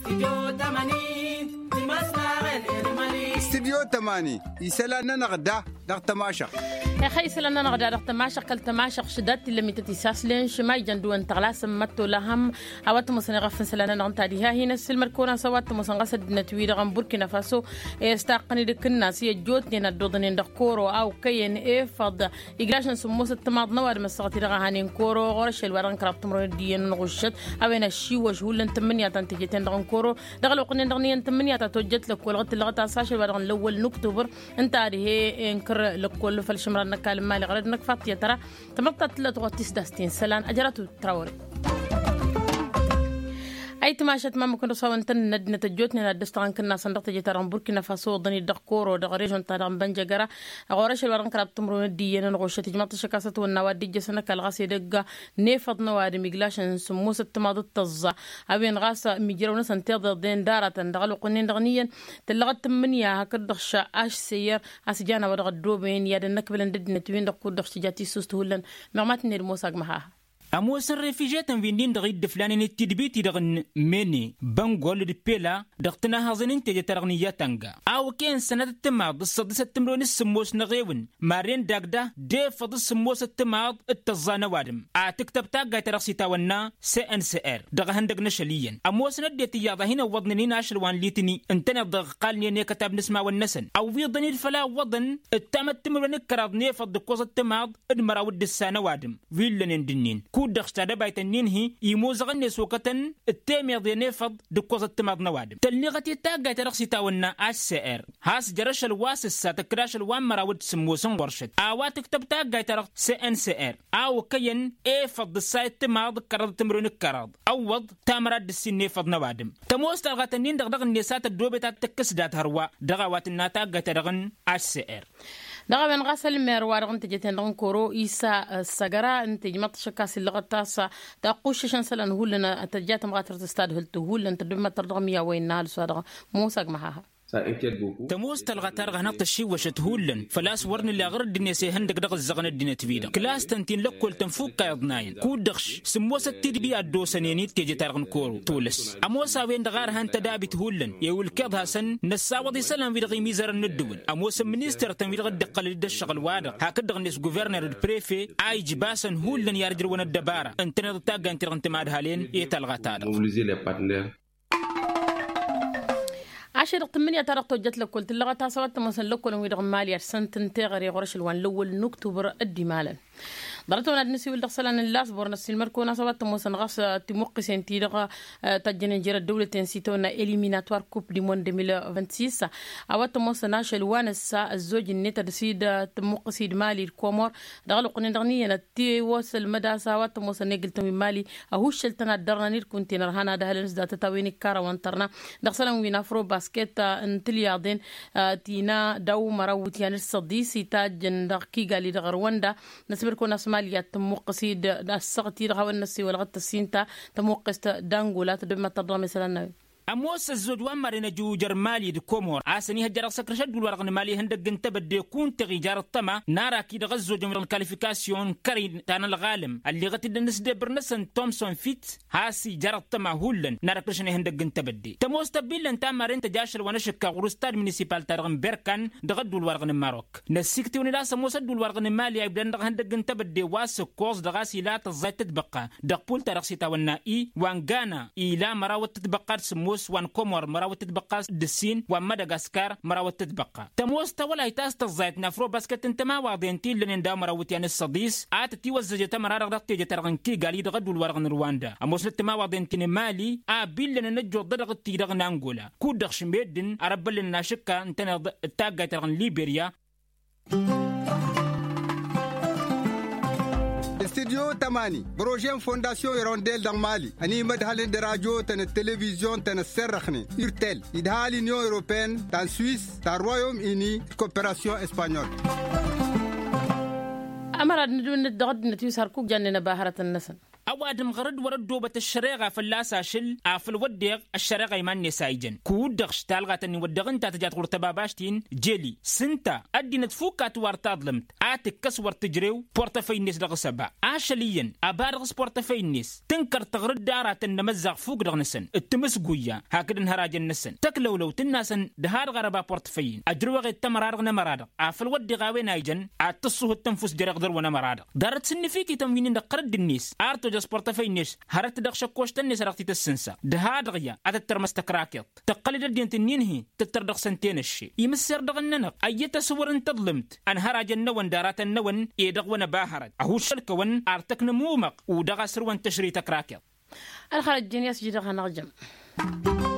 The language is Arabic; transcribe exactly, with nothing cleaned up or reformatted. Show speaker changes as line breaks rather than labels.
استديو تماني يسألنا نغدا دغ تماشق
يا خي سلنا نغدا دغ تماشق كل تماشق شدات اللي متتساسلين شماي جندو ان تغلاس متو لهم اوات مسن غفن سلنا نغتادي ها هنا السلمر كونا سوات مسن غسد نتويد غم بوركينا فاسو استاقني دكنا سي جوتني ندودن دكورو او كين اي فض يغلاشن سموس التماض نوار مسقتي دغ هانين كورو غرش الوران كراب تمر ديين نغشت اوينا شي وجهول تمنيا تنتجتين دغ كورو دغ وقني دغني تمنيا توجت لك ولغت لغت ساشل وران الاول نكتوبر انت هي انكر لكل فالشمران نكال مالي غرد نكفات يا ترى تمقطت لتغطيس داستين سلان اجرته تراوري أي تماشت ما ممكن رسوا أنتن ندنا تجوتنا ندستان كنا صندوق تجتران بوركينا فاسو ضني دقورو دغريجون تاران بنججرا غورش الورن كراب تمرون دينا نغوشة تجمعت شكاسة والنواد دي جسنا كالغاسي دقة نيفض نواد ميجلاشن سموس التماض التزة أبين غاسة ميجرون سنتيض دين دارة دغلو قنين دغنيا تلغت تمنيا هكذا دخشة أش سير أسجانا ودغدو بين يد النكبل ندنا توين دقور دخشة جاتي سوستهولن مغماتني الموساق معها
أموس الرفيجات فيندين دغيد فلان التدبيت دغن مني بنقول لبيلا دغتنا هازنين تجترغنيا تنغا أو كان سنة التماض السادسة تمرون السموس نغيون مارين داغدا دي فض السموس التماض التزانة وادم أتكتب تاغا ترغسي تاونا سي ان سي ار دغهن دغ نشليا أموس نديتي ياضا هنا وضنين عشر وان ليتني انتنا دغ قالني اني كتاب نسمع والنسن أو ويضني الفلا وضن التامت تمرون الكراضني فض كوز التماض المراود السانة وادم ويلن دنين كود دخشتا بايتنين هي يموزغني سوكتن التامي ضيني فض دكوز التماض نوادم تلغتي تاقا ترغسي تاونا اش سي ار هاس جرش الواس السا تكراش الوان مراود سموسن ورشت اوا تكتب تاقا ترغ سي ان سي ار او كين اي فض السايت تماض كرض تمرون الكراض اوض تامراد السني فض نوادم تموز تلغتنين دغدغ النسات الدوبتات تكس دات هروا دغواتنا تاقا ترغن اش سي ار
دغا بن غسل مروار انت جتن دون كورو إيسا السجرة انت جمعت شكاس اللغة تاسا تقوش شنسلن هولنا تجات مغاتر تستاد هلتو هولن تدم ترغميا وين نال سوادغ موسق معها
تموز تلغتار غنط الشي وشتهولن فلاس ورن اللي غرد الدنيا سيهن دق دق الزغن الدنيا تفيدا كلاس تنتين لكل تنفوق كايضناين كود دخش سموسة تدبي الدو سنيني تيجي تارغن كورو تولس اموسا وين دغار هان تدابي تهولن يقول كذا سن نساوضي سلام في دغي ميزر الندول اموسا منيستر تنفيد غد دقل لد الشغل وادغ هكذا غنيس غوفرنر البريفي اي جباسن هولن يارجر ون الدبارة انتنا تاغا انت غنتماد هالين يتلغتار
عشر تمنية ترى توجت لك قلت اللغة تاسوات مثلا لكل ويدغ مالي سنت تنتغري غرش الوان لول نكتبر الدي مالا ضرتونا النسي والدخسلان اللاس بورنس المركونا سوات مثلا غاس تموقي سنتي دغ تجن جرى الدولة تنسيتونا إليميناتوار كوب دي مون ألفين وستة اوات مثلا شلوان السا الزوج النتا دسيد تموقي سيد مالي الكومور دغلو قنين دغنيا تي وصل مدى سوات مثلا قلت من مالي اهوش شلتنا درنير كونتينر هانا دهلنس دا تتاويني كارا وانترنا دخسلان وينافرو باسكيت انتلياردين تينا داو مراوت يعني الصديسي تاج دقيقة قالي دغرواندا نسبركو نسماليا تموقسيد السغتي دغاو النسي والغت السينتا تموقست دانغولا تدم تضرم مثلا
أموس الزود ومرنا جو جرمالي دكومور عاسني هجر سكرشد والورغن مالي هندق جنتبد يكون تغيجار الطمع نارا كي دغزو جمر الكاليفيكاسيون كارين تان الغالم اللي غتي دنس دبر نسن تومسون فيت هاسي جار الطمع هولن نارا كرشني هندق جنتبد تموس تبيلن تامرين تجاشر ونشك غروستاد مينيسيبال تارغن بركان دغدو الورغن ماروك نسيكتي ونلا سموس دو الورغن مالي يبدن دغ هندق جنتبد واس كوز دغاسي لا تزايت تتبقى دغبول تارغسي تاونا اي وانغانا الى مراوت تتبقى سموس وان كومور مراوت تتبقى دسين وان مدغاسكار مراوت تتبقى تموس تولى يتاس تزايت نافرو باسكت انتما واضينتي لن دا مراوت يعني الصديس اتتي وزجت مرار دقتي جترغن كي غالي دغدو الورغن رواندا اموس لتما واضينتي مالي ابيل لن نجو دغتي دغن انغولا كودخش ميدن اربل لنا شكا انتنا تاغا ترغن ليبيريا
استديو تماني بروجين فونداسيون يرونديل دان مالي اني مدهالين دراجو تن التلفزيون تن السرخني يرتل يدهالي نيو اوروبين تان سويس تان رويوم اني كوبيراسيون اسبانيول
امر ندون الدغد نتيو ساركوك جنن باهرة النسن
أوادم غرد ورد دوبة الشريغة في اللاساشل في الوديغ الشريغة يمان نسايجن كودغش تالغاتني ودغن تاتجات غرتباباشتين جيلي سنتا أدي نتفوكات وارتادلمت آتك كسور تجريو بورتفاي نيس دغسبا آشاليين أبارغس بورتفاي نيس تنكر تغرد دارات النمزغ فوق دغنسن التمس قويا هكذا نهراجن نسن تكلو لو تناسن دهار غربا بورتفاين أجروغ التمرارغ نمرادق في الوديغ وين ايجن اتصو التنفس جرق در ونا مراد دارت سن فيكي تموين د قرد النيس ارتو جاس بورتفاينيش هرت دخ شكوش تنس رقتي تسنسا ده دغيا اتتر مستكراكيط تقلد الدين تنينهي تتر دغ سنتين الشي يمسر دغننق اي تصور انت ظلمت ان هراج النون دارات النون يدغ ونا باهرت اهو الشركه ون ارتك نمومق ودغ سرون تشري تكراكيط
الخرج جنيس جدغ نغجم